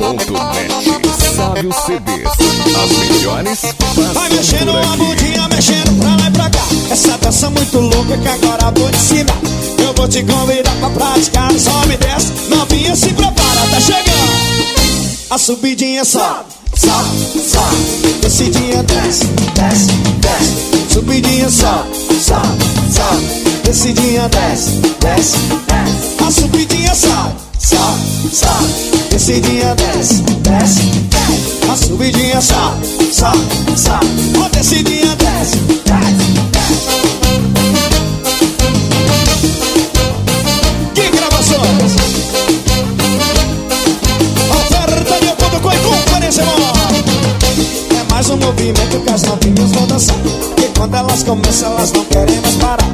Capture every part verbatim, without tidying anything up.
ponto net. Sábio C Ds, as melhores vai mexendo a bundinha, mexendo pra lá e pra cá. Essa dança muito louca que agora vou te ensinar. Eu vou te convidar pra praticar. Sobe e desce, novinha se prepara, tá chegando. A subidinha sobe, sobe, sobe. Descidinha desce, desce, desce. Subidinha sobe, sobe, sobe. Descidinha desce, desce, desce. A subidinha sobe, sobe, sobe. Descidinha desce, desce, desce. A subidinha sobe, sobe, sobe. A descidinha desce, desce, desce. Que gravações! Oferta de ponto com e conferência maior. É mais um movimento que as novinhas vão dançar. E quando elas começam, elas não querem mais parar.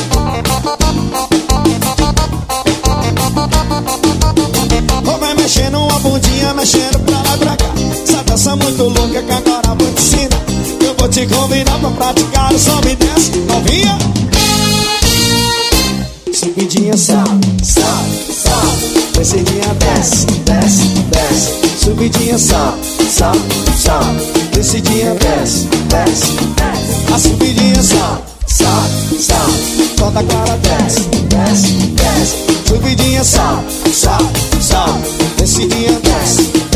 Vai mexendo a bundinha, mexendo pra lá e pra cá. Essa dança muito louca que agora vou te ensinar. Eu vou te convidar pra praticar o sobe e desce, novinha. Subidinha sobe, sobe, sobe. Descidinha desce, desce, desce. Subidinha sobe, sobe, sobe. Descidinha desce, desce, desce. A subidinha sobe, sobe, sobe. Toda clara desce, desce, desce. Subidinha sobe, sobe, sobe. Descidinha desce,